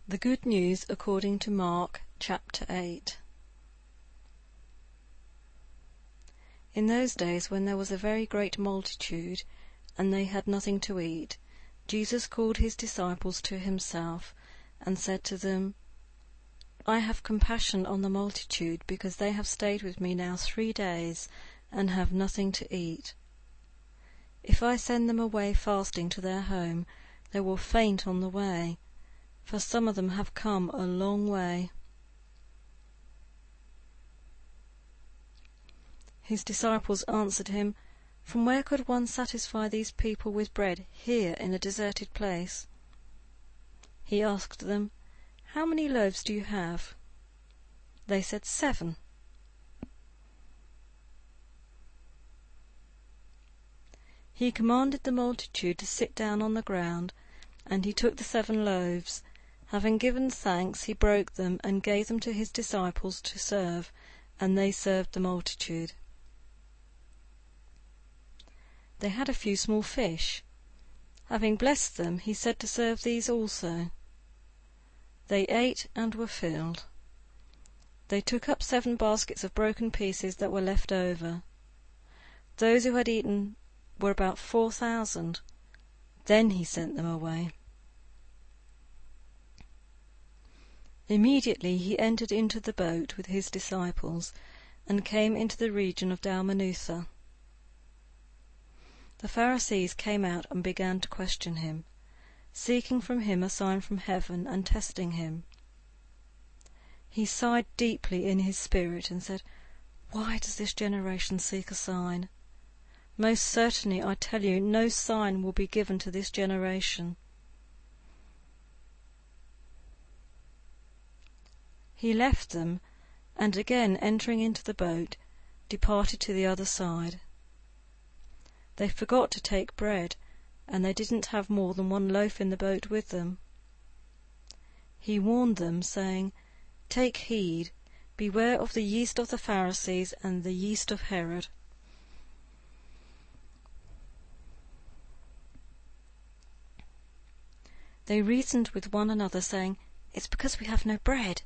The Good News according to Mark, chapter 8. In those days, when there was a very great multitude, and they had nothing to eat, Jesus called his disciples to himself, and said to them, I have compassion on the multitude, because they have stayed with me now 3 days, and have nothing to eat. If I send them away fasting to their home, they will faint on the way, for some of them have come a long way. His disciples answered him, From where could one satisfy these people with bread here in a deserted place? He asked them, How many loaves do you have? They said, 7. He commanded the multitude to sit down on the ground, and he took the 7 loaves. Having given thanks, he broke them and gave them to his disciples to serve, and they served the multitude. They had a few small fish. Having blessed them, he said to serve these also. They ate and were filled. They took up 7 baskets of broken pieces that were left over. Those who had eaten were about 4,000. Then he sent them away. Immediately he entered into the boat with his disciples, and came into the region of Dalmanutha. The Pharisees came out and began to question him, seeking from him a sign from heaven and testing him. He sighed deeply in his spirit and said, Why does this generation seek a sign? Most certainly, I tell you, no sign will be given to this generation. He left them, and again entering into the boat, departed to the other side. They forgot to take bread, and they didn't have more than 1 loaf in the boat with them. He warned them, saying, Take heed, beware of the yeast of the Pharisees and the yeast of Herod. They reasoned with one another, saying, It's because we have no bread.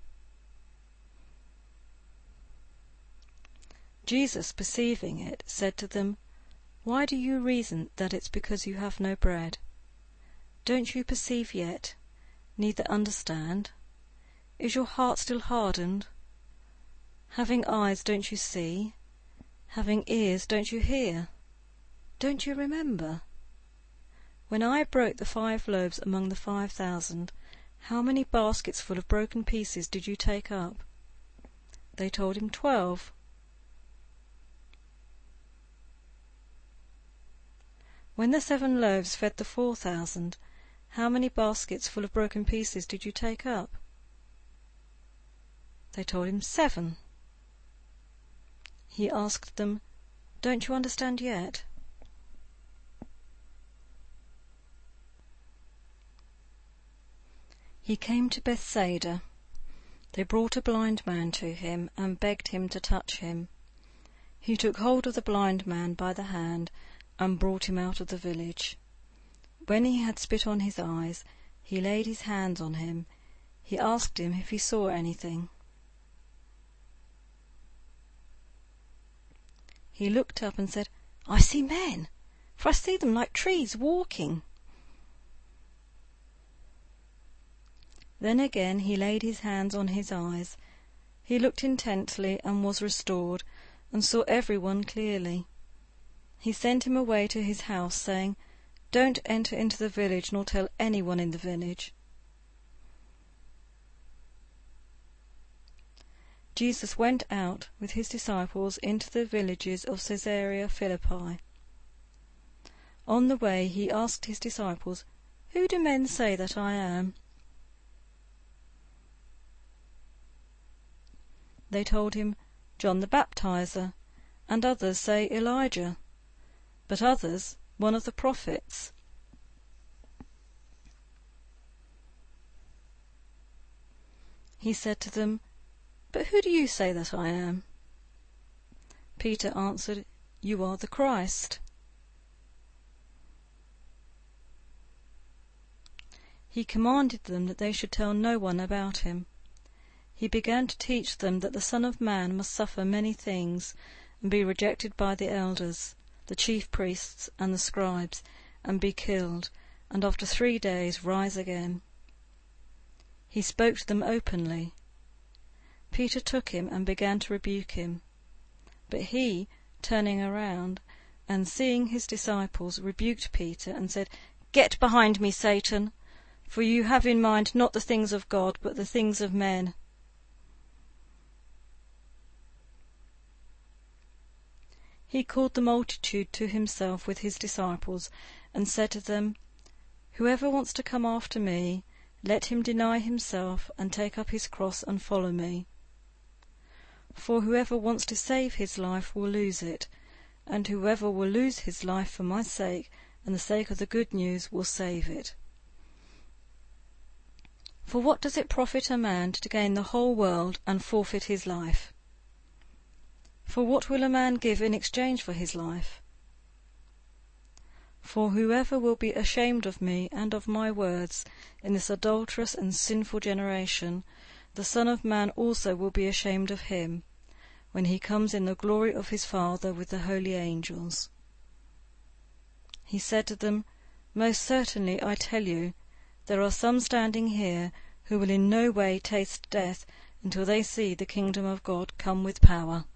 Jesus, perceiving it, said to them, Why do you reason that it's because you have no bread? Don't you perceive yet, neither understand? Is your heart still hardened? Having eyes, don't you see? Having ears, don't you hear? Don't you remember? When I broke the 5 loaves among the 5,000, how many baskets full of broken pieces did you take up? They told him 12. When the 7 loaves fed the 4,000, how many baskets full of broken pieces did you take up? They told him 7. He asked them, Don't you understand yet? He came to Bethsaida. They brought a blind man to him and begged him to touch him. He took hold of the blind man by the hand and brought him out of the village. When he had spit on his eyes, he laid his hands on him. He asked him if he saw anything. He looked up and said, I see men, for I see them like trees walking. Then again he laid his hands on his eyes. He looked intently and was restored, and saw everyone clearly. He sent him away to his house, saying, Don't enter into the village, nor tell anyone in the village. Jesus went out with his disciples into the villages of Caesarea Philippi. On the way he asked his disciples, Who do men say that I am? They told him, John the Baptizer, and others say Elijah, but others, one of the prophets. He said to them, But who do you say that I am? Peter answered, You are the Christ. He commanded them that they should tell no one about him. He began to teach them that the Son of Man must suffer many things, and be rejected by the elders, the chief priests, and the scribes, and be killed, and after 3 days rise again. He spoke to them openly. Peter took him and began to rebuke him. But he, turning around and seeing his disciples, rebuked Peter and said, "Get behind me, Satan, for you have in mind not the things of God, but the things of men." He called the multitude to himself with his disciples and said to them, "Whoever wants to come after me, let him deny himself and take up his cross and follow me. For whoever wants to save his life will lose it, and whoever will lose his life for my sake and the sake of the good news will save it. For what does it profit a man to gain the whole world and forfeit his life? For what will a man give in exchange for his life? For whoever will be ashamed of me and of my words in this adulterous and sinful generation, the Son of Man also will be ashamed of him, when he comes in the glory of his Father with the holy angels." He said to them, "Most certainly I tell you, there are some standing here who will in no way taste death until they see the kingdom of God come with power."